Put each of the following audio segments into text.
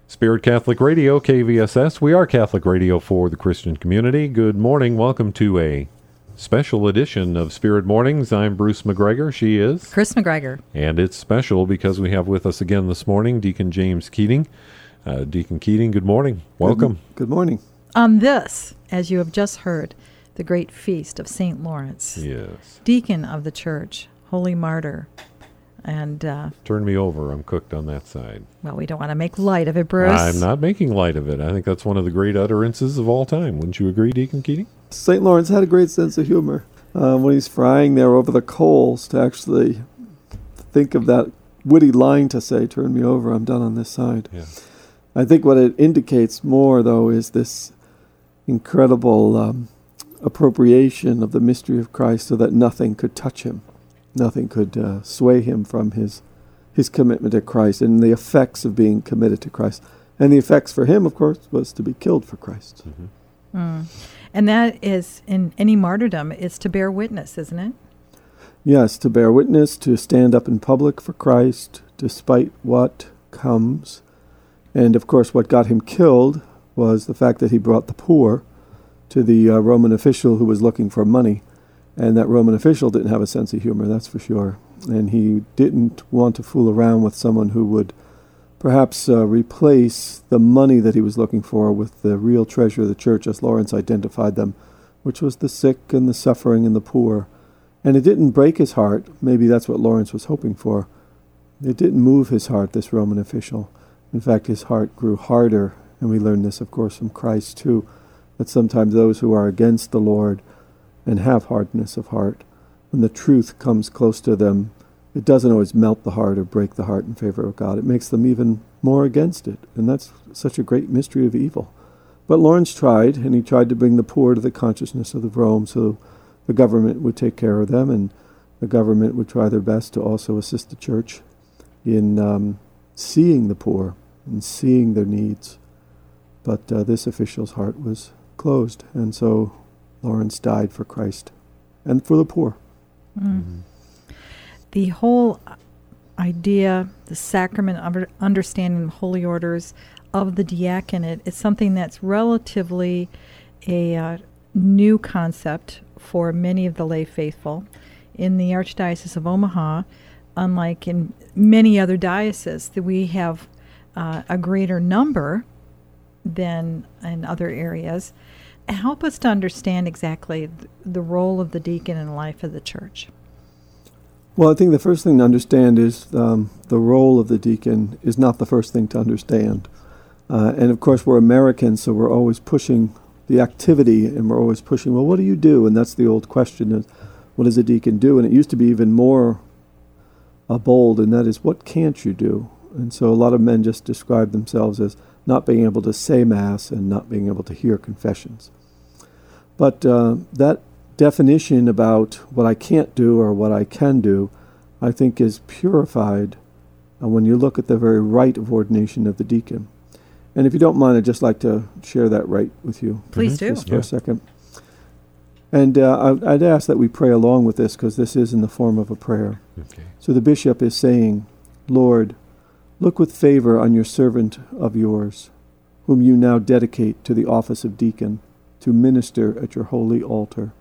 Spirit Catholic Radio, KVSS. We are Catholic Radio for the Christian community. Good morning. Welcome to a special edition of Spirit Mornings. I'm Bruce McGregor. She is Chris McGregor. And it's special because we have with us again this morning Deacon James Keating. Deacon Keating, good morning. Welcome. Good morning. On this, as you have just heard, the great feast of St. Lawrence. Yes. Deacon of the Church, holy martyr. And turn me over. I'm cooked on that side. Well, we don't want to make light of it, Bruce. I'm not making light of it. I think that's one of the great utterances of all time. Wouldn't you agree, Deacon Keating? St. Lawrence had a great sense of humor when he's frying there over the coals to actually think of that witty line to say, turn me over, I'm done on this side. Yeah. I think what it indicates more, though, is this incredible appropriation of the mystery of Christ so that nothing could touch him. Nothing could sway him from his commitment to Christ and the effects of being committed to Christ. And the effects for him, of course, was to be killed for Christ. Mm-hmm. And that is, in any martyrdom, is to bear witness, isn't it? Yes, to bear witness, to stand up in public for Christ, despite what comes. And, of course, what got him killed was the fact that he brought the poor to the Roman official who was looking for money. And that Roman official didn't have a sense of humor, that's for sure. And he didn't want to fool around with someone who would perhaps replace the money that he was looking for with the real treasure of the church, as Lawrence identified them, which was the sick and the suffering and the poor. And it didn't break his heart. Maybe that's what Lawrence was hoping for. It didn't move his heart, this Roman official. In fact, his heart grew harder. And we learn this, of course, from Christ, too, that sometimes those who are against the Lord and have hardness of heart, when the truth comes close to them, it doesn't always melt the heart or break the heart in favor of God. It makes them even more against it, and that's such a great mystery of evil. But Lawrence tried, and he tried to bring the poor to the consciousness of Rome so the government would take care of them, and the government would try their best to also assist the church in seeing the poor and seeing their needs. But this official's heart was closed, and so Lawrence died for Christ and for the poor. Mm. The whole idea, the sacrament of understanding the holy orders of the diaconate is something that's relatively a new concept for many of the lay faithful. In the Archdiocese of Omaha, unlike in many other dioceses, that we have a greater number than in other areas. Help us to understand exactly the role of the deacon in the life of the church. Well, I think the first thing to understand is the role of the deacon is not the first thing to understand. And of course, we're Americans, so we're always pushing the activity, and we're always pushing, well, what do you do? And that's the old question, is what does a deacon do? And it used to be even more bold, and that is, what can't you do? And so a lot of men just describe themselves as not being able to say Mass and not being able to hear confessions. But that definition about what I can't do or what I can do, I think is purified when you look at the very rite of ordination of the deacon. And if you don't mind, I'd just like to share that rite with you. Please do. Just for a second. And I'd ask that we pray along with this, because this is in the form of a prayer. Okay. So the bishop is saying, Lord, look with favor on your servant of yours, whom you now dedicate to the office of deacon, to minister at your holy altar.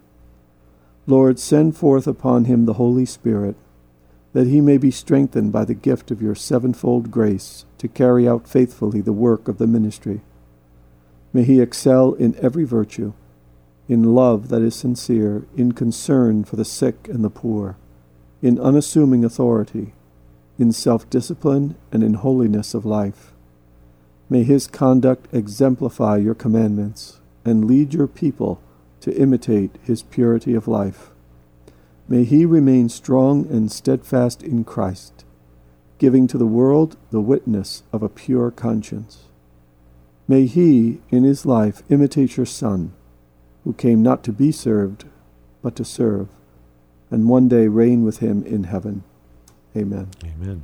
Lord, send forth upon him the Holy Spirit, that he may be strengthened by the gift of your sevenfold grace to carry out faithfully the work of the ministry. May he excel in every virtue, in love that is sincere, in concern for the sick and the poor, in unassuming authority, in self-discipline and in holiness of life. May his conduct exemplify your commandments and lead your people to imitate his purity of life. May he remain strong and steadfast in Christ, giving to the world the witness of a pure conscience. May he, in his life, imitate your Son, who came not to be served, but to serve, and one day reign with him in heaven. Amen. Amen.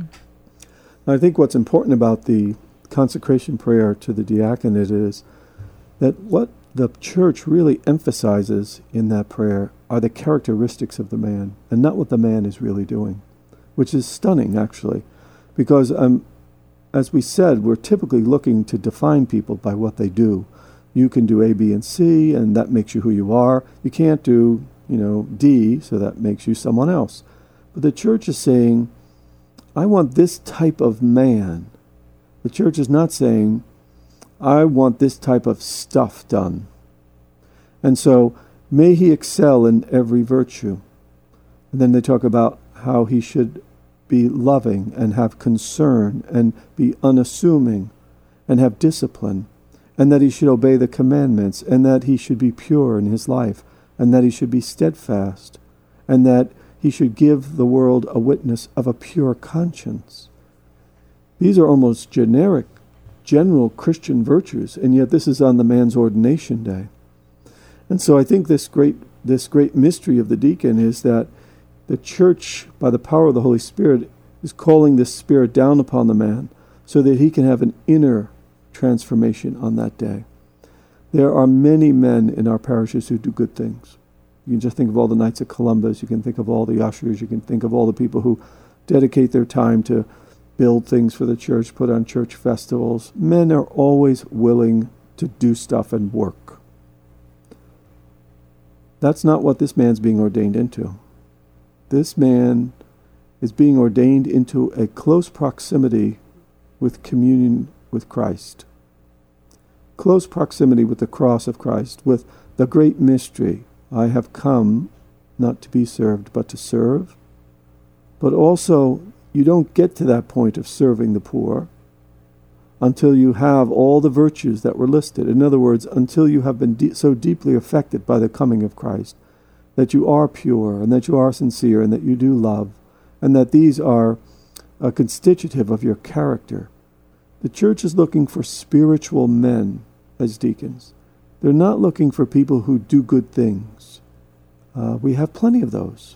I think what's important about the consecration prayer to the diaconate is that what the church really emphasizes in that prayer are the characteristics of the man, and not what the man is really doing, which is stunning, actually, because as we said, we're typically looking to define people by what they do. You can do A, B, and C, and that makes you who you are. You can't do, D, so that makes you someone else. But the church is saying, I want this type of man. The church is not saying, I want this type of stuff done. And so, may he excel in every virtue. And then they talk about how he should be loving and have concern and be unassuming and have discipline, and that he should obey the commandments, and that he should be pure in his life, and that he should be steadfast, and that he should give the world a witness of a pure conscience. These are almost generic, general Christian virtues, and yet this is on the man's ordination day. And so I think this great mystery of the deacon is that the church, by the power of the Holy Spirit, is calling this Spirit down upon the man so that he can have an inner transformation on that day. There are many men in our parishes who do good things. You can just think of all the Knights of Columbus. You can think of all the ushers. You can think of all the people who dedicate their time to build things for the church, put on church festivals. Men are always willing to do stuff and work. That's not what this man's being ordained into. This man is being ordained into a close proximity with communion with Christ. Close proximity with the cross of Christ, with the great mystery. I have come not to be served, but to serve. But also, you don't get to that point of serving the poor until you have all the virtues that were listed. In other words, until you have been so deeply affected by the coming of Christ, that you are pure, and that you are sincere, and that you do love, and that these are constitutive of your character. The church is looking for spiritual men as deacons. They're not looking for people who do good things. We have plenty of those.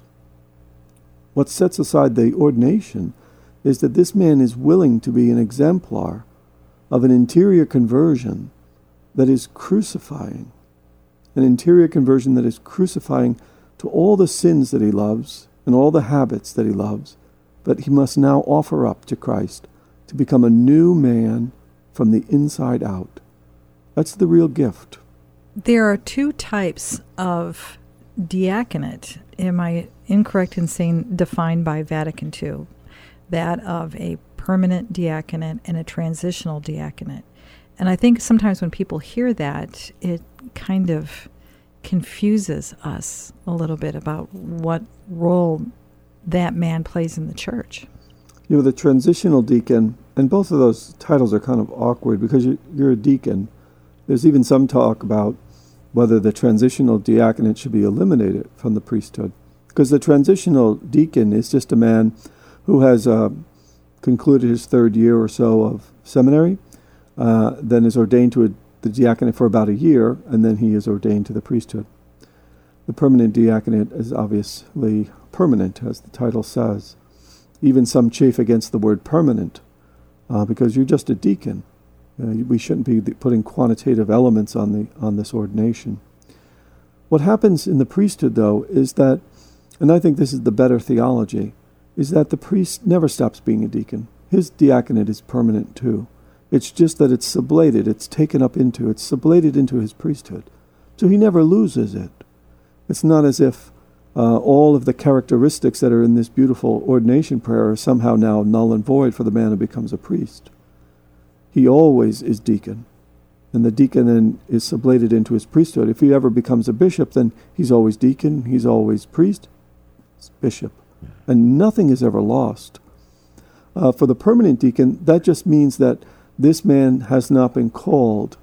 What sets aside the ordination is that this man is willing to be an exemplar of an interior conversion that is crucifying. An interior conversion that is crucifying to all the sins that he loves and all the habits that he loves, but he must now offer up to Christ to become a new man from the inside out. That's the real gift. There are two types of diaconate, am I incorrect in saying defined by Vatican II? That of a permanent diaconate and a transitional diaconate. And I think sometimes when people hear that, it kind of confuses us a little bit about what role that man plays in the church. The transitional deacon, and both of those titles are kind of awkward because you're a deacon. There's even some talk about whether the transitional diaconate should be eliminated from the priesthood. Because the transitional deacon is just a man who has concluded his third year or so of seminary, then is ordained to the diaconate for about a year, and then he is ordained to the priesthood. The permanent diaconate is obviously permanent, as the title says. Even some chafe against the word permanent, because you're just a deacon. We shouldn't be putting quantitative elements on this ordination. What happens in the priesthood, though, is that, and I think this is the better theology, is that the priest never stops being a deacon. His diaconate is permanent too. It's just that it's sublated, it's sublated into his priesthood. So he never loses it. It's not as if all of the characteristics that are in this beautiful ordination prayer are somehow now null and void for the man who becomes a priest. He always is deacon, and the deacon then is sublated into his priesthood. If he ever becomes a bishop, then he's always deacon, he's always priest, he's bishop, and nothing is ever lost. For the permanent deacon, that just means that this man has not been called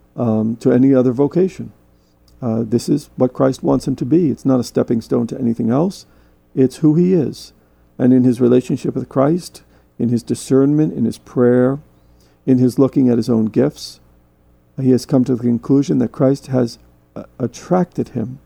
to any other vocation. This is what Christ wants him to be. It's not a stepping stone to anything else. It's who he is. And in his relationship with Christ, in his discernment, in his prayer, in his looking at his own gifts, he has come to the conclusion that Christ has attracted him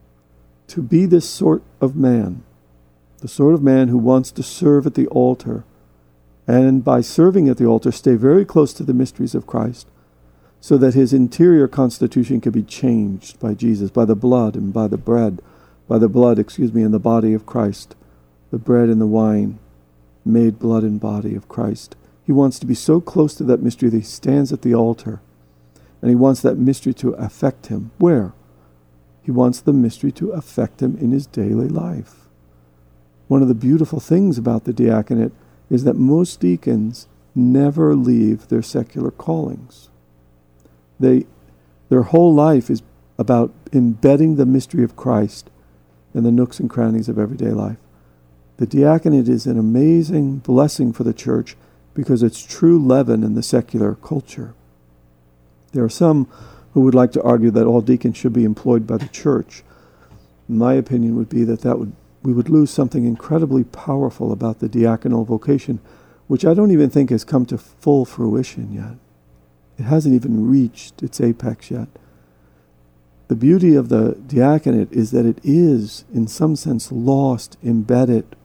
to be this sort of man, the sort of man who wants to serve at the altar, and by serving at the altar, stay very close to the mysteries of Christ, so that his interior constitution can be changed by Jesus, by the blood and by the bread, and the body of Christ, the bread and the wine, made blood and body of Christ. He wants to be so close to that mystery that he stands at the altar. And he wants that mystery to affect him. Where? He wants the mystery to affect him in his daily life. One of the beautiful things about the diaconate is that most deacons never leave their secular callings. Their whole life is about embedding the mystery of Christ in the nooks and crannies of everyday life. The diaconate is an amazing blessing for the church because it's true leaven in the secular culture. There are some who would like to argue that all deacons should be employed by the church. My opinion would be that we would lose something incredibly powerful about the diaconal vocation, which I don't even think has come to full fruition yet. It hasn't even reached its apex yet. The beauty of the diaconate is that it is, in some sense, lost, embedded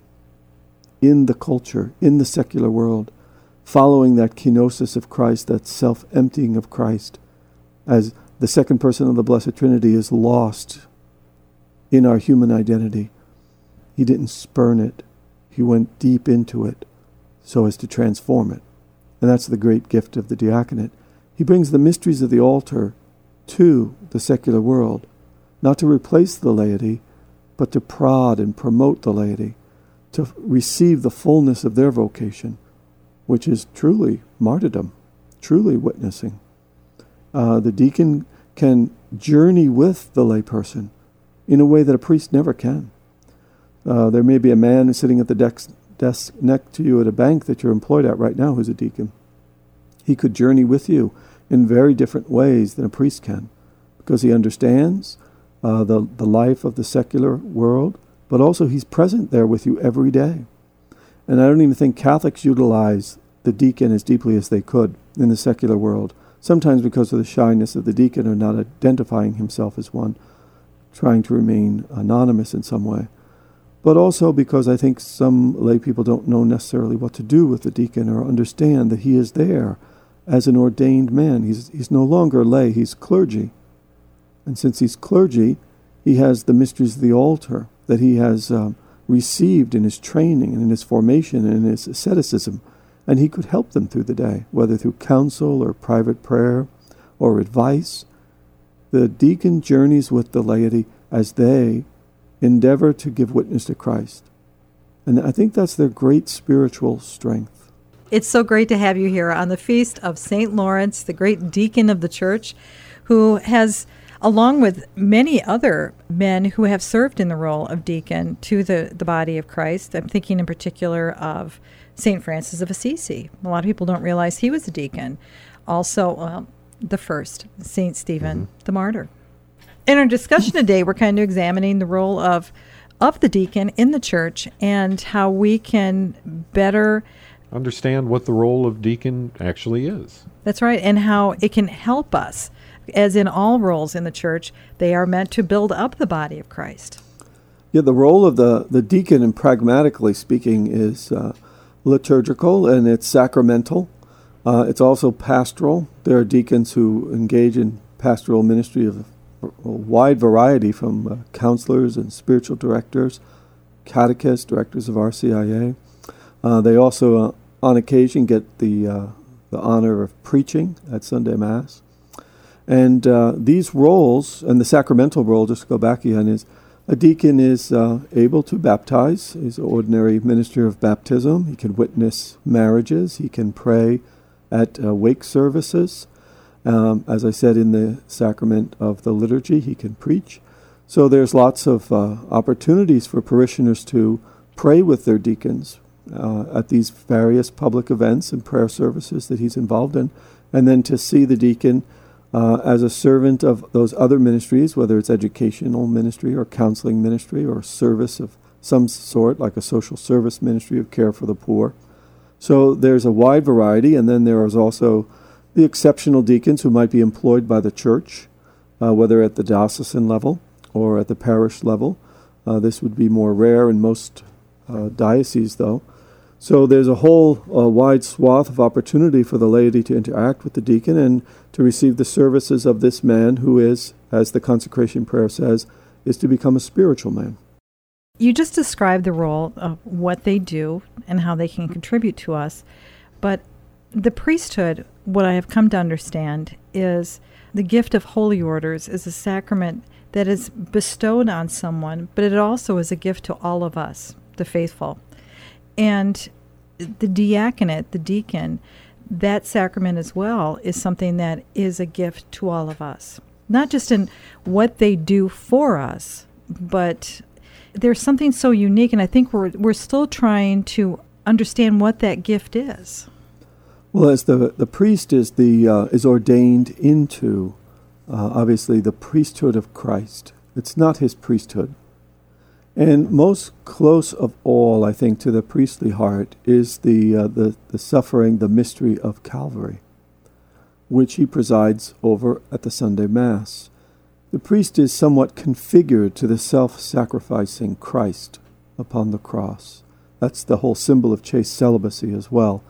in the culture, in the secular world, following that kenosis of Christ, that self-emptying of Christ, as the second person of the Blessed Trinity is lost in our human identity. He didn't spurn it. He went deep into it so as to transform it. And that's the great gift of the diaconate. He brings the mysteries of the altar to the secular world, not to replace the laity, but to prod and promote the laity, to receive the fullness of their vocation, which is truly martyrdom, truly witnessing. The deacon can journey with the layperson in a way that a priest never can. There may be a man who's sitting at the desk next to you at a bank that you're employed at right now who's a deacon. He could journey with you in very different ways than a priest can, because he understands the life of the secular world, but also he's present there with you every day. And I don't even think Catholics utilize the deacon as deeply as they could in the secular world, sometimes because of the shyness of the deacon or not identifying himself as one, trying to remain anonymous in some way. But also because I think some lay people don't know necessarily what to do with the deacon or understand that he is there as an ordained man. He's no longer lay, he's clergy. And since he's clergy, he has the mysteries of the altar that he has received in his training and in his formation and in his asceticism. And he could help them through the day, whether through counsel or private prayer or advice. The deacon journeys with the laity as they endeavor to give witness to Christ. And I think that's their great spiritual strength. It's so great to have you here on the feast of St. Lawrence, the great deacon of the church, who has, along with many other men who have served in the role of deacon to the body of Christ. I'm thinking in particular of St. Francis of Assisi. A lot of people don't realize he was a deacon. Also, the first, St. Stephen the Martyr. In our discussion today, we're kind of examining the role of the deacon in the church and how we can better understand what the role of deacon actually is. That's right, and how it can help us. As in all roles in the church, they are meant to build up the body of Christ. Yeah, the role of the deacon, and pragmatically speaking, is liturgical and it's sacramental. It's also pastoral. There are deacons who engage in pastoral ministry of a wide variety, from counselors and spiritual directors, catechists, directors of RCIA. They also, on occasion, get the honor of preaching at Sunday Mass. And these roles, and the sacramental role, just to go back again, is a deacon is able to baptize. He's an ordinary minister of baptism. He can witness marriages. He can pray at wake services. As I said, in the sacrament of the liturgy, he can preach. So there's lots of opportunities for parishioners to pray with their deacons at these various public events and prayer services that he's involved in, and then to see the deacon as a servant of those other ministries, whether it's educational ministry or counseling ministry or service of some sort, like a social service ministry of care for the poor. So there's a wide variety, and then there is also the exceptional deacons who might be employed by the church, whether at the diocesan level or at the parish level. This would be more rare in most dioceses, though. So there's a whole wide swath of opportunity for the laity to interact with the deacon and to receive the services of this man who is, as the consecration prayer says, is to become a spiritual man. You just described the role of what they do and how they can contribute to us, but The priesthood, what I have come to understand, is the gift of holy orders is a sacrament that is bestowed on someone, but it also is a gift to all of us, the faithful. And the diaconate, the deacon, that sacrament as well is something that is a gift to all of us. Not just in what they do for us, but there's something so unique, and I think we're still trying to understand what that gift is. Well, as the priest is ordained into, obviously, the priesthood of Christ. It's not his priesthood. And most close of all, I think, to the priestly heart is the suffering, the mystery of Calvary, which he presides over at the Sunday Mass. The priest is somewhat configured to the self-sacrificing Christ upon the cross. That's the whole symbol of chaste celibacy as well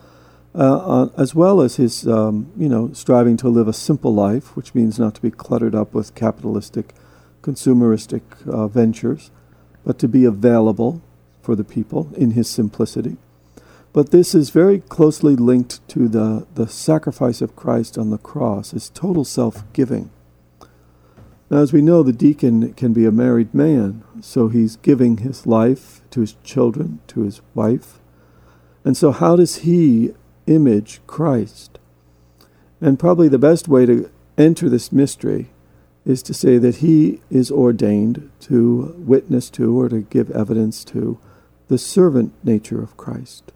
as his, striving to live a simple life, which means not to be cluttered up with capitalistic, consumeristic ventures, but to be available for the people in his simplicity. But this is very closely linked to the sacrifice of Christ on the cross, his total self-giving. Now, as we know, the deacon can be a married man, so he's giving his life to his children, to his wife. And so how does he image Christ? And probably the best way to enter this mystery is to say that he is ordained to witness to or to give evidence to the servant nature of Christ.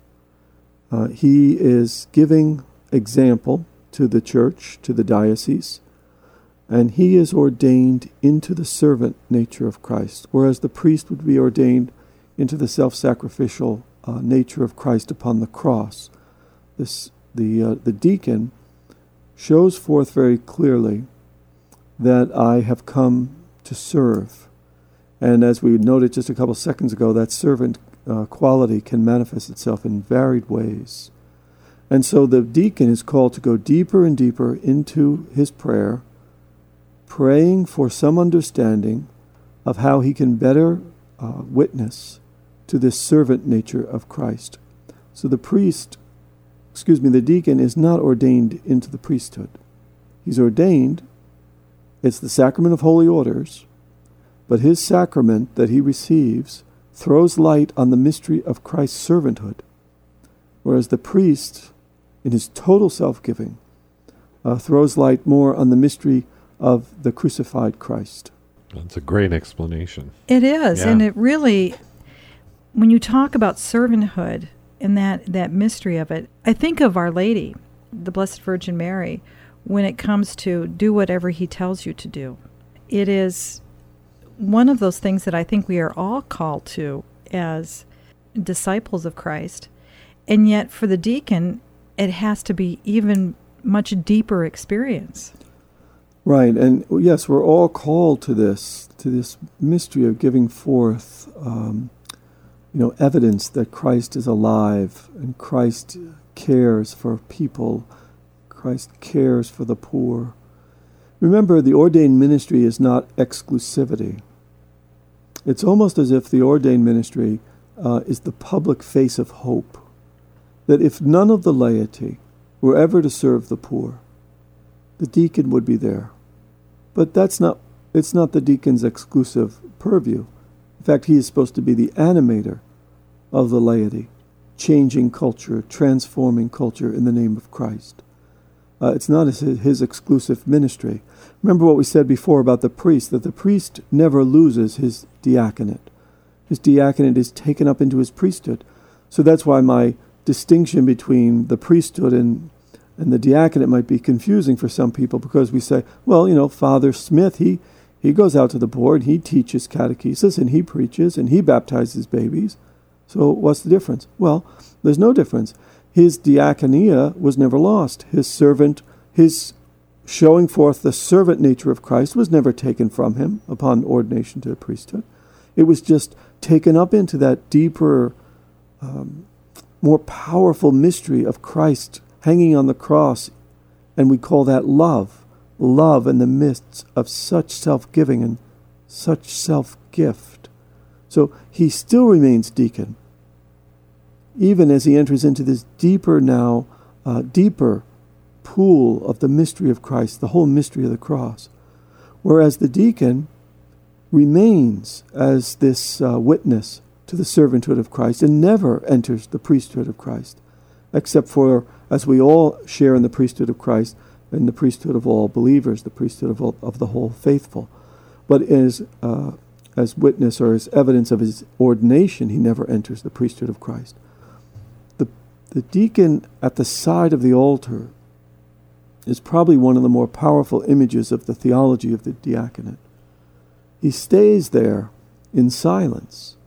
He is giving example to the church, to the diocese, and he is ordained into the servant nature of Christ, whereas the priest would be ordained into the self-sacrificial nature of Christ upon the cross. The deacon shows forth very clearly that I have come to serve. And as we noted just a couple seconds ago, that servant quality can manifest itself in varied ways. And so the deacon is called to go deeper and deeper into his prayer, praying for some understanding of how he can better witness to this servant nature of Christ. So the deacon is not ordained into the priesthood. He's ordained. It's the sacrament of holy orders, but his sacrament that he receives throws light on the mystery of Christ's servanthood, whereas the priest, in his total self-giving, throws light more on the mystery of the crucified Christ. That's a great explanation. It is, Yeah. and it really, when you talk about servanthood and that mystery of it, I think of Our Lady, the Blessed Virgin Mary, when it comes to do whatever he tells you to do. It is one of those things that I think we are all called to as disciples of Christ, and yet for the deacon, it has to be even much deeper experience. Right, and yes, we're all called to this mystery of giving forth, evidence that Christ is alive and Christ cares for people, Christ cares for the poor. Remember, the ordained ministry is not exclusivity. It's almost as if the ordained ministry is the public face of hope, that if none of the laity were ever to serve the poor, the deacon would be there. But it's not the deacon's exclusive purview. In fact, he is supposed to be the animator of the laity, changing culture, transforming culture in the name of Christ. It's not his exclusive ministry. Remember what we said before about the priest, that the priest never loses his diaconate. His diaconate is taken up into his priesthood. So that's why my distinction between the priesthood and the diaconate might be confusing for some people, because we say, well, Father Smith, he goes out to the poor and he teaches catechesis and he preaches and he baptizes babies. So what's the difference? Well, there's no difference. His diaconia was never lost. His showing forth the servant nature of Christ was never taken from him upon ordination to the priesthood. It was just taken up into that deeper, more powerful mystery of Christ hanging on the cross, and we call that love in the midst of such self-giving and such self-gift. So he still remains deacon, even as he enters into this deeper now deeper pool of the mystery of Christ, the whole mystery of the cross. Whereas the deacon remains as this witness to the servanthood of Christ and never enters the priesthood of Christ, except for, as we all share in the priesthood of Christ and the priesthood of all believers, the priesthood of the whole faithful. But as witness or as evidence of his ordination, he never enters the priesthood of Christ. The deacon at the side of the altar is probably one of the more powerful images of the theology of the diaconate. He stays there in silence.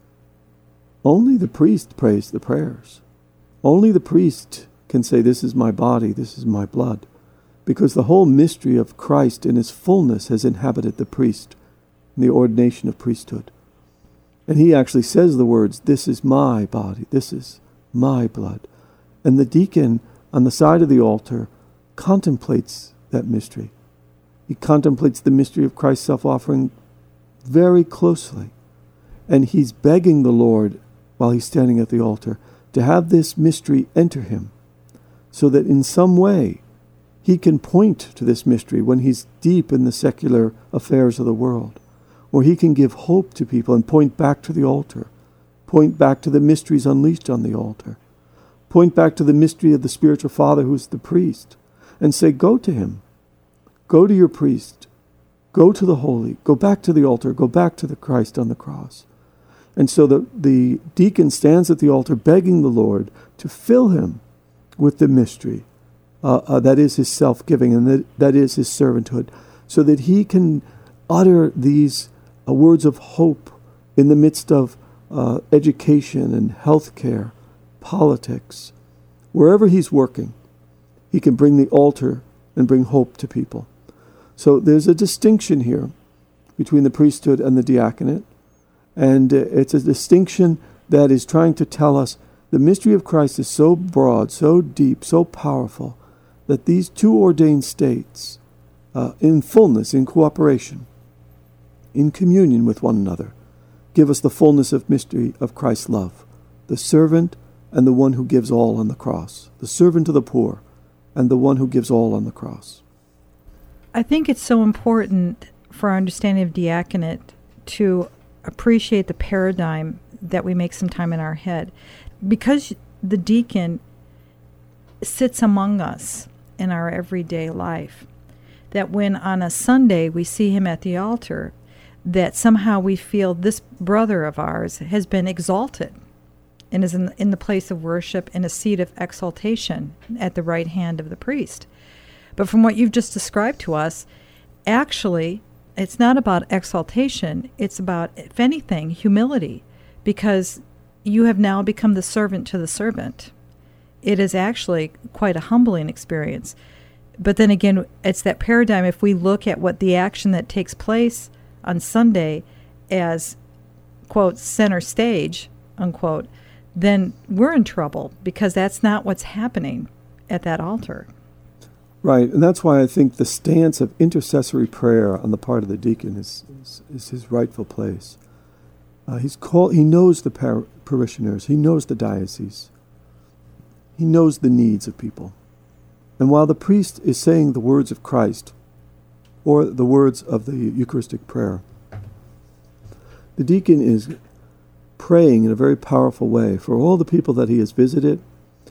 Only the priest prays the prayers. Only the priest can say, "This is my body, this is my blood," because the whole mystery of Christ in his fullness has inhabited the priest in the ordination of priesthood. And he actually says the words, "This is my body, this is my blood." And the deacon on the side of the altar contemplates that mystery. He contemplates the mystery of Christ's self-offering very closely. And he's begging the Lord, while he's standing at the altar, to have this mystery enter him, so that in some way he can point to this mystery when he's deep in the secular affairs of the world, or he can give hope to people and point back to the altar, point back to the mysteries unleashed on the altar, point back to the mystery of the spiritual father who's the priest, and say, "Go to him. Go to your priest. Go to the holy. Go back to the altar. Go back to the Christ on the cross." And so the deacon stands at the altar begging the Lord to fill him with the mystery that is his self-giving and that is his servanthood, so that he can utter these words of hope in the midst of education and health care, politics. Wherever he's working, he can bring the altar and bring hope to people. So there's a distinction here between the priesthood and the diaconate, and it's a distinction that is trying to tell us the mystery of Christ is so broad, so deep, so powerful, that these two ordained states, in fullness, in cooperation, in communion with one another, give us the fullness of mystery of Christ's love, the servant and the one who gives all on the cross, the servant to the poor and the one who gives all on the cross. I think it's so important for our understanding of diaconate to appreciate the paradigm that we make some time in our head. Because the deacon sits among us in our everyday life, that when on a Sunday we see him at the altar, that somehow we feel this brother of ours has been exalted and is in the place of worship in a seat of exaltation at the right hand of the priest. But from what you've just described to us, actually, it's not about exaltation. It's about, if anything, humility, because you have now become the servant to the servant. It is actually quite a humbling experience. But then again, it's that paradigm. If we look at what the action that takes place on Sunday as, quote, center stage, unquote, then we're in trouble, because that's not what's happening at that altar. Right, and that's why I think the stance of intercessory prayer on the part of the deacon is his rightful place. He knows the parishioners, he knows the diocese, he knows the needs of people. And while the priest is saying the words of Christ, or the words of the Eucharistic prayer, the deacon is praying in a very powerful way for all the people that he has visited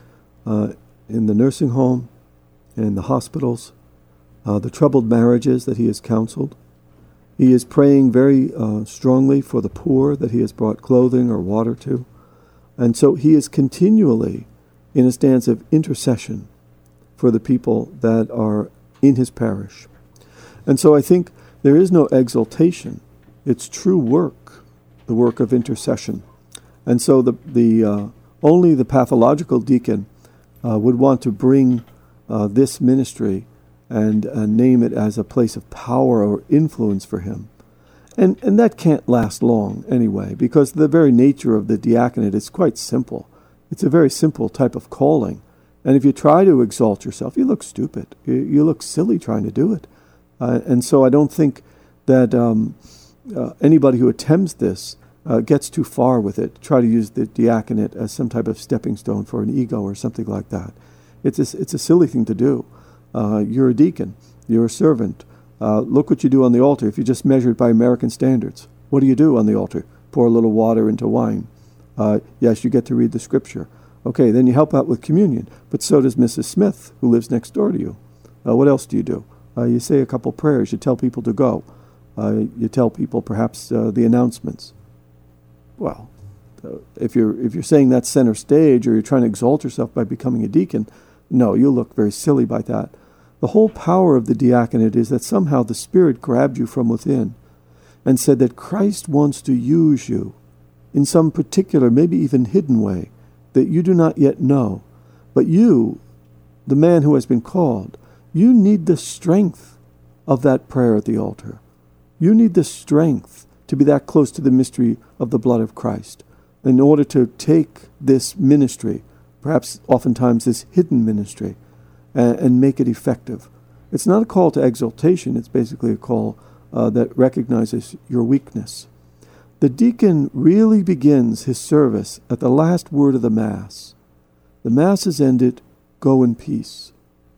in the nursing home, in the hospitals, the troubled marriages that he has counseled. He is praying very strongly for the poor that he has brought clothing or water to. And so he is continually in a stance of intercession for the people that are in his parish. And so I think there is no exaltation. It's true work, the work of intercession. And so only the pathological deacon would want to bring this ministry and name it as a place of power or influence for him. And that can't last long anyway, because the very nature of the diaconate is quite simple. It's a very simple type of calling. And if you try to exalt yourself, you look stupid. You look silly trying to do it. And so I don't think that anybody who attempts this gets too far with it, try to use the diaconate as some type of stepping stone for an ego or something like that. It's a silly thing to do. You're a deacon. You're a servant. Look what you do on the altar. If you just measure it by American standards, what do you do on the altar? Pour a little water into wine. Yes, you get to read the scripture. Okay, then you help out with communion. But so does Mrs. Smith, who lives next door to you. What else do you do? You say a couple prayers. You tell people to go. You tell people perhaps the announcements. Well, if you're saying that's center stage, or you're trying to exalt yourself by becoming a deacon, no, you'll look very silly by that. The whole power of the diaconate is that somehow the Spirit grabbed you from within and said that Christ wants to use you in some particular, maybe even hidden way that you do not yet know. But you, the man who has been called, you need the strength of that prayer at the altar. You need the strength to be that close to the mystery of the blood of Christ in order to take this ministry, perhaps oftentimes this hidden ministry, and make it effective. It's not a call to exaltation. It's basically a call that recognizes your weakness. The deacon really begins his service at the last word of the Mass. The Mass is ended, go in peace.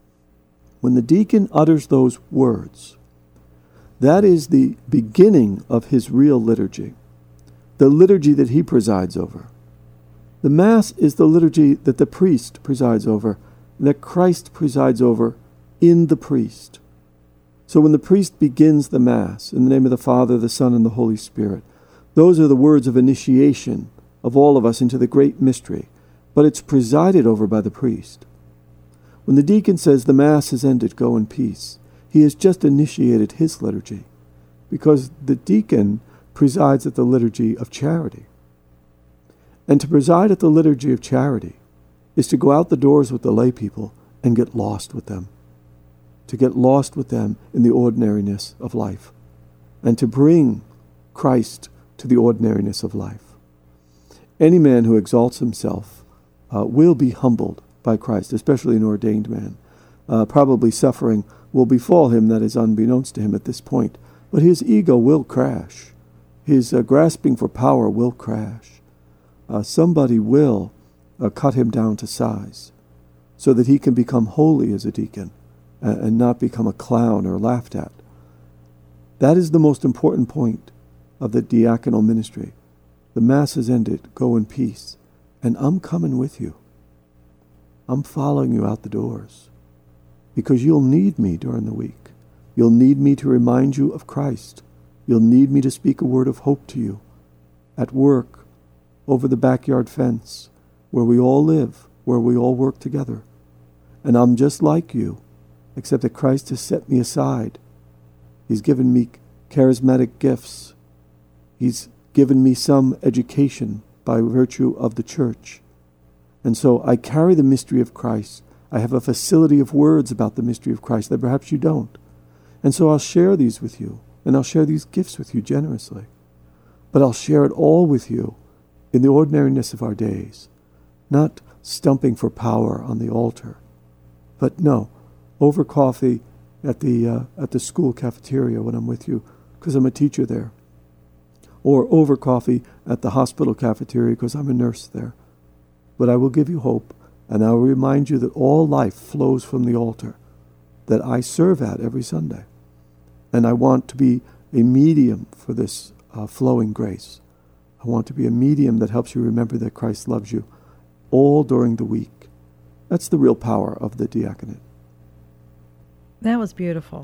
When the deacon utters those words, that is the beginning of his real liturgy, the liturgy that he presides over. The Mass is the liturgy that the priest presides over, and that Christ presides over in the priest. So when the priest begins the Mass, in the name of the Father, the Son, and the Holy Spirit, those are the words of initiation of all of us into the great mystery, but it's presided over by the priest. When the deacon says the Mass is ended, go in peace, he has just initiated his liturgy, because the deacon presides at the liturgy of charity. And to preside at the liturgy of charity is to go out the doors with the lay people and get lost with them, to get lost with them in the ordinariness of life, and to bring Christ to the ordinariness of life. Any man who exalts himself will be humbled by Christ, especially an ordained man. Probably suffering will befall him that is unbeknownst to him at this point, but his ego will crash. His grasping for power will crash. Somebody will cut him down to size so that he can become holy as a deacon and not become a clown or laughed at. That is the most important point of the diaconal ministry. The Mass is ended, go in peace, and I'm coming with you. I'm following you out the doors, because you'll need me during the week. You'll need me to remind you of Christ. You'll need me to speak a word of hope to you at work, over the backyard fence, where we all live, where we all work together. And I'm just like you, except that Christ has set me aside. He's given me charismatic gifts. He's given me some education by virtue of the church. And so I carry the mystery of Christ. I have a facility of words about the mystery of Christ that perhaps you don't. And so I'll share these with you, and I'll share these gifts with you generously. But I'll share it all with you in the ordinariness of our days, not stumping for power on the altar, but no, over coffee at the school cafeteria when I'm with you, because I'm a teacher there, or over coffee at the hospital cafeteria because I'm a nurse there. But I will give you hope, and I will remind you that all life flows from the altar that I serve at every Sunday. And I want to be a medium for this flowing grace. I want to be a medium that helps you remember that Christ loves you all during the week. That's the real power of the diaconate. That was beautiful.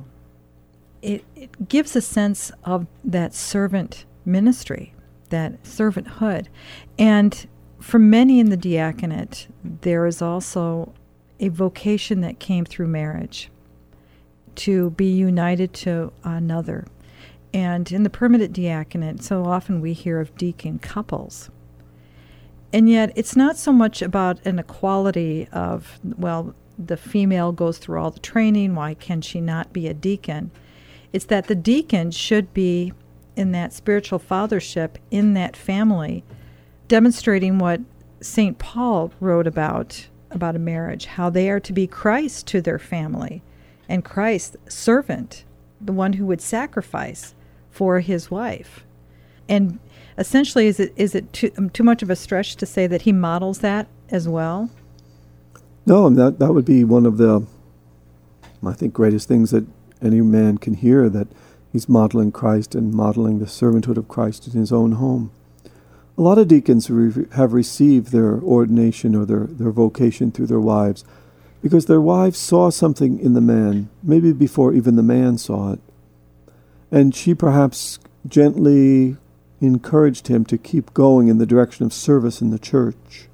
It gives a sense of that servant ministry, that servanthood. And for many in the diaconate, there is also a vocation that came through marriage, to be united to another. And in the permanent diaconate, so often we hear of deacon couples. And yet it's not so much about an equality of, well, the female goes through all the training, why can she not be a deacon? It's that the deacon should be in that spiritual fathership in that family, demonstrating what St. Paul wrote about a marriage, how they are to be Christ to their family, and Christ, servant, the one who would sacrifice for his wife. And essentially, is it too much of a stretch to say that he models that as well? No, and that would be one of the, I think, greatest things that any man can hear, that he's modeling Christ and modeling the servanthood of Christ in his own home. A lot of deacons have received their ordination or their vocation through their wives because their wives saw something in the man, maybe before even the man saw it. And she perhaps gently encouraged him to keep going in the direction of service in the church.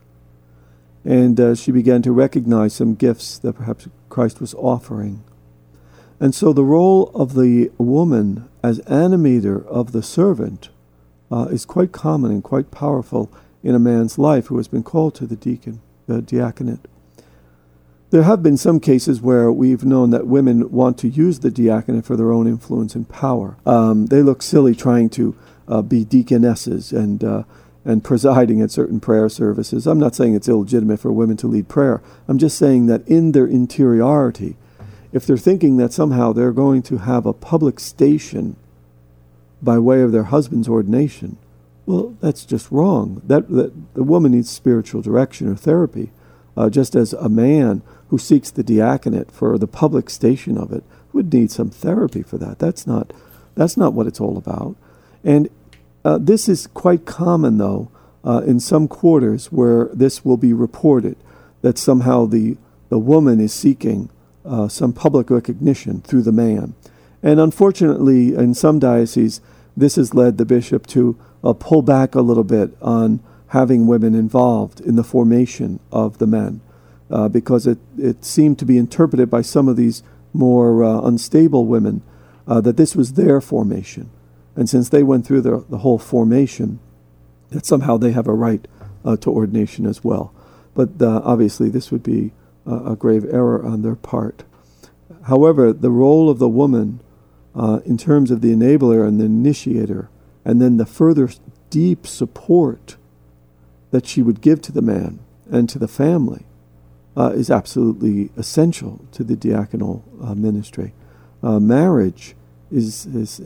And she began to recognize some gifts that perhaps Christ was offering. And so the role of the woman as animator of the servant is quite common and quite powerful in a man's life who has been called to the diaconate. There have been some cases where we've known that women want to use the diaconate for their own influence and power. They look silly trying to be deaconesses and presiding at certain prayer services. I'm not saying it's illegitimate for women to lead prayer. I'm just saying that in their interiority, if they're thinking that somehow they're going to have a public station by way of their husband's ordination, well, that's just wrong. That the woman needs spiritual direction or therapy, just as a man who seeks the diaconate for the public station of it would need some therapy for that. That's not what it's all about. And this is quite common, though, in some quarters where this will be reported, that somehow the woman is seeking some public recognition through the man. And unfortunately, in some dioceses, this has led the bishop to pull back a little bit on having women involved in the formation of the men, because it seemed to be interpreted by some of these more unstable women that this was their formation. And since they went through the whole formation, that somehow they have a right to ordination as well. But obviously this would be a grave error on their part. However, the role of the woman in terms of the enabler and the initiator, and then the further deep support that she would give to the man and to the family, is absolutely essential to the diaconal ministry. Marriage is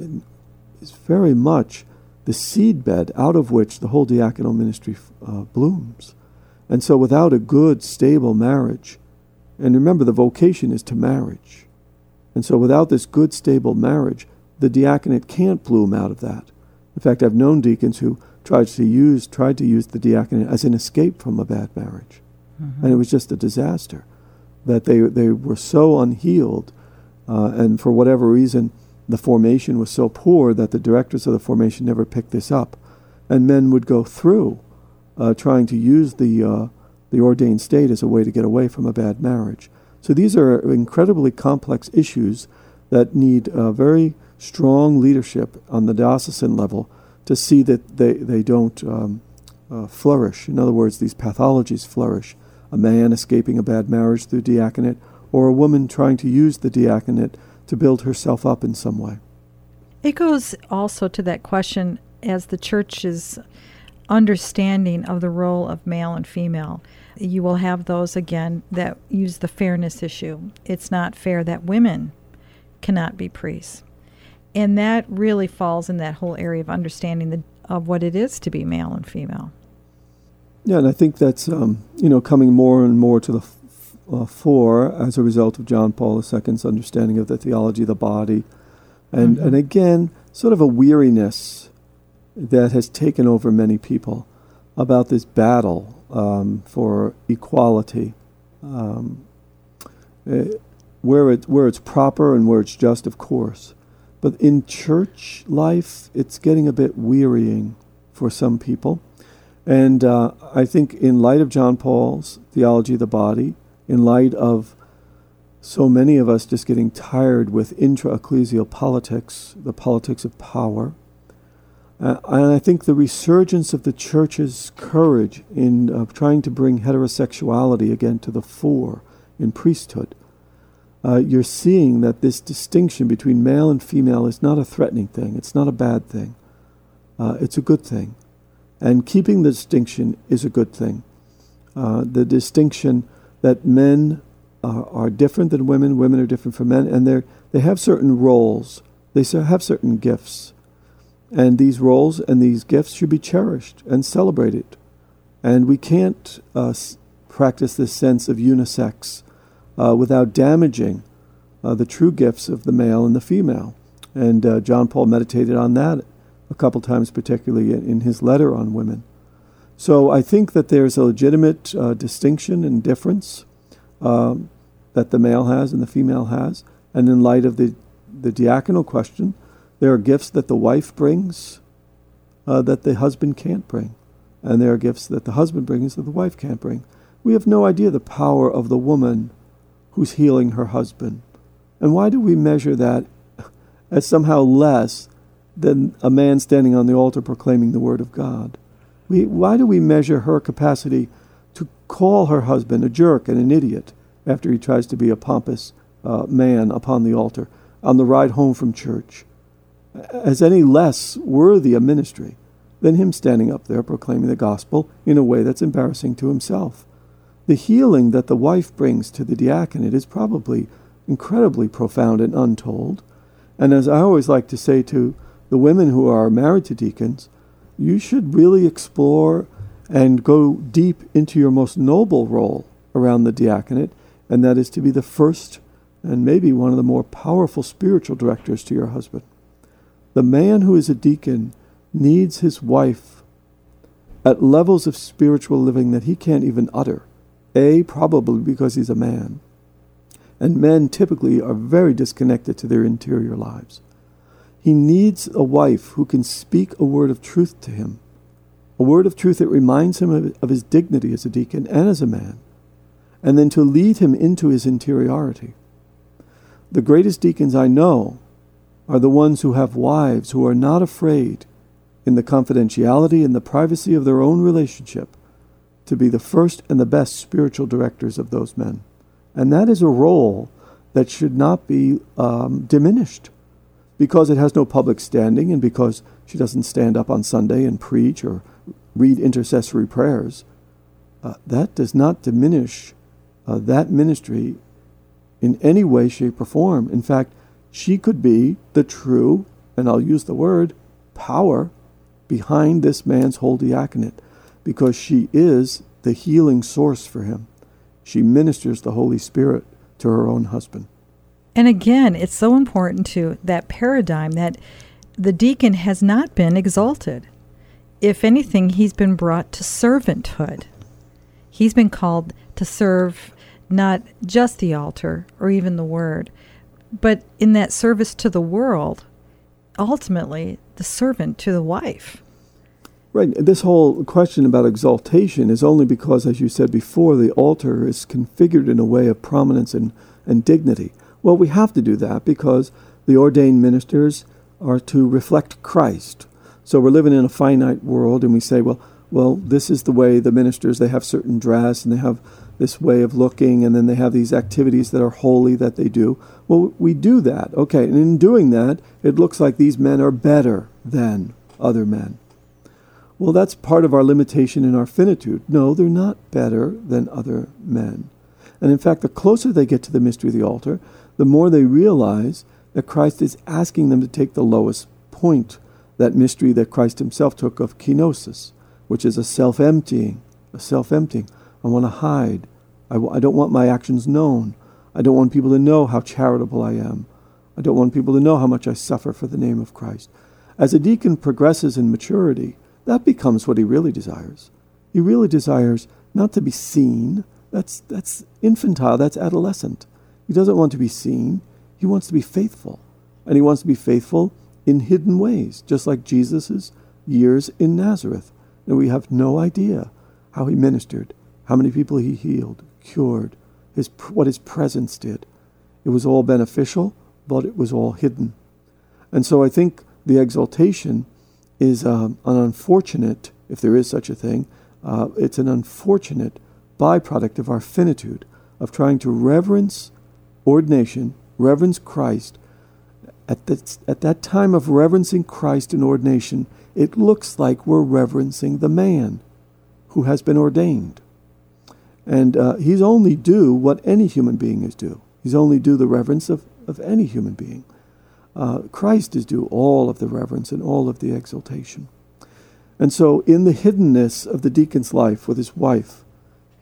very much the seedbed out of which the whole diaconal ministry blooms. And so without a good, stable marriage, and remember the vocation is to marriage, and so without this good, stable marriage, the diaconate can't bloom out of that. In fact, I've known deacons who tried to use the diaconate as an escape from a bad marriage. Mm-hmm. And it was just a disaster, that they were so unhealed, and for whatever reason, the formation was so poor that the directors of the formation never picked this up. And men would go through trying to use the ordained state as a way to get away from a bad marriage. So these are incredibly complex issues that need very strong leadership on the diocesan level to see that they don't flourish. In other words, these pathologies flourish. A man escaping a bad marriage through diaconate, or a woman trying to use the diaconate to build herself up in some way. It goes also to that question as the church's understanding of the role of male and female. You will have those, again, that use the fairness issue. It's not fair that women cannot be priests. And that really falls in that whole area of understanding of what it is to be male and female. Yeah, and I think that's coming more and more to the fore as a result of John Paul II's understanding of the theology of the body. And, Mm-hmm. and again, sort of a weariness that has taken over many people about this battle for equality, where it's proper and where it's just, of course. But in church life, it's getting a bit wearying for some people. And I think in light of John Paul's theology of the body, in light of so many of us just getting tired with intra-ecclesial politics, the politics of power, and I think the resurgence of the church's courage in trying to bring heterosexuality again to the fore in priesthood, you're seeing that this distinction between male and female is not a threatening thing. It's not a bad thing. It's a good thing. And keeping the distinction is a good thing. The distinction that men are different than women, women are different from men, and they have certain roles. They have certain gifts. And these roles and these gifts should be cherished and celebrated. And we can't practice this sense of unisex without damaging the true gifts of the male and the female. And John Paul meditated on that a couple times, particularly in his letter on women. So I think that there's a legitimate distinction and difference that the male has and the female has. And in light of the diaconal question, there are gifts that the wife brings that the husband can't bring. And there are gifts that the husband brings that the wife can't bring. We have no idea the power of the woman who's healing her husband. And why do we measure that as somehow less than a man standing on the altar proclaiming the word of God? Why do we measure her capacity to call her husband a jerk and an idiot after he tries to be a pompous man upon the altar on the ride home from church as any less worthy a ministry than him standing up there proclaiming the gospel in a way that's embarrassing to himself? The healing that the wife brings to the diaconate is probably incredibly profound and untold. And as I always like to say to the women who are married to deacons, you should really explore and go deep into your most noble role around the diaconate, and that is to be the first and maybe one of the more powerful spiritual directors to your husband. The man who is a deacon needs his wife at levels of spiritual living that he can't even utter. Probably because he's a man. And men typically are very disconnected to their interior lives. He needs a wife who can speak a word of truth to him, a word of truth that reminds him of his dignity as a deacon and as a man, and then to lead him into his interiority. The greatest deacons I know are the ones who have wives who are not afraid, in the confidentiality and the privacy of their own relationship, to be the first and the best spiritual directors of those men. And that is a role that should not be diminished because it has no public standing and because she doesn't stand up on Sunday and preach or read intercessory prayers. That does not diminish that ministry in any way, shape, or form. In fact, she could be the true, and I'll use the word, power behind this man's whole diaconate, because she is the healing source for him. She ministers the Holy Spirit to her own husband. And again, it's so important to that paradigm that the deacon has not been exalted. If anything, he's been brought to servanthood. He's been called to serve not just the altar or even the word, but in that service to the world, ultimately the servant to the wife. Right. This whole question about exaltation is only because, as you said before, the altar is configured in a way of prominence and dignity. Well, we have to do that because the ordained ministers are to reflect Christ. So we're living in a finite world, and we say, well, this is the way the ministers, they have certain dress, and they have this way of looking, and then they have these activities that are holy that they do. Well, we do that. Okay, and in doing that, it looks like these men are better than other men. Well, that's part of our limitation in our finitude. No, they're not better than other men. And in fact, the closer they get to the mystery of the altar, the more they realize that Christ is asking them to take the lowest point, that mystery that Christ himself took of kenosis, which is a self-emptying. I want to hide. I don't want my actions known. I don't want people to know how charitable I am. I don't want people to know how much I suffer for the name of Christ. As a deacon progresses in maturity, that becomes what he really desires. He really desires not to be seen. That's infantile. That's adolescent. He doesn't want to be seen. He wants to be faithful. And he wants to be faithful in hidden ways, just like Jesus' years in Nazareth. And we have no idea how he ministered, how many people he healed, cured, what his presence did. It was all beneficial, but it was all hidden. And so I think the exaltation is an unfortunate, if there is such a thing, it's an unfortunate byproduct of our finitude, of trying to reverence ordination, reverence Christ. At that time of reverencing Christ in ordination, it looks like we're reverencing the man who has been ordained. And he's only due what any human being is due. He's only due the reverence of any human being. Christ is due all of the reverence and all of the exaltation. And so in the hiddenness of the deacon's life with his wife,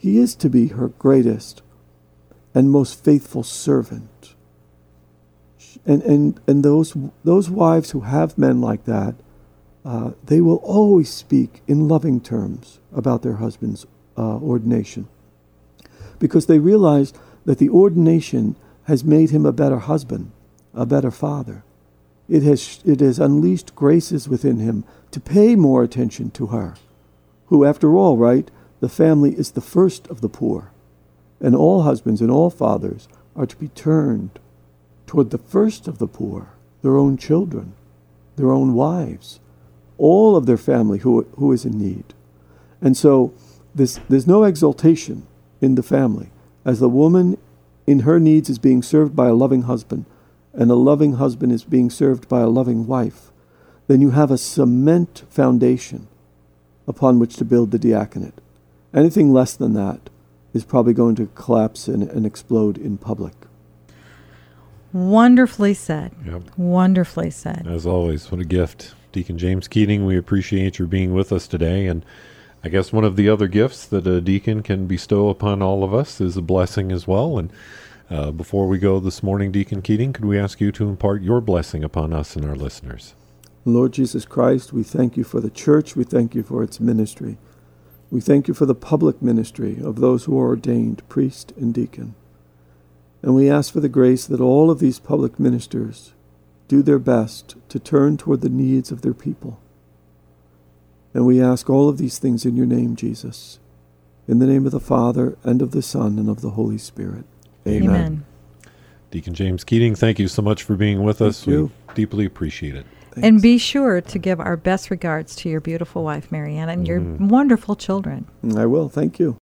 he is to be her greatest and most faithful servant. And those wives who have men like that, they will always speak in loving terms about their husband's ordination, because they realize that the ordination has made him a better husband, a better father. It has unleashed graces within him to pay more attention to her, who, after all, right, the family is the first of the poor, and all husbands and all fathers are to be turned toward the first of the poor, their own children, their own wives, all of their family who is in need. And so there's no exaltation in the family, as the woman in her needs is being served by a loving husband, and a loving husband is being served by a loving wife. Then you have a cement foundation upon which to build the diaconate. Anything less than that is probably going to collapse and explode in public. Wonderfully said. Yep. Wonderfully said. As always, what a gift. Deacon James Keating, we appreciate your being with us today. And I guess one of the other gifts that a deacon can bestow upon all of us is a blessing as well. And before we go this morning, Deacon Keating, could we ask you to impart your blessing upon us and our listeners? Lord Jesus Christ, we thank you for the church. We thank you for its ministry. We thank you for the public ministry of those who are ordained priest and deacon. And we ask for the grace that all of these public ministers do their best to turn toward the needs of their people. And we ask all of these things in your name, Jesus. In the name of the Father, and of the Son, and of the Holy Spirit. Amen. Amen. Deacon James Keating, thank you so much for being with us. Thank you. We deeply appreciate it. Thanks. And be sure to give our best regards to your beautiful wife, Marianne, and your wonderful children. I will. Thank you.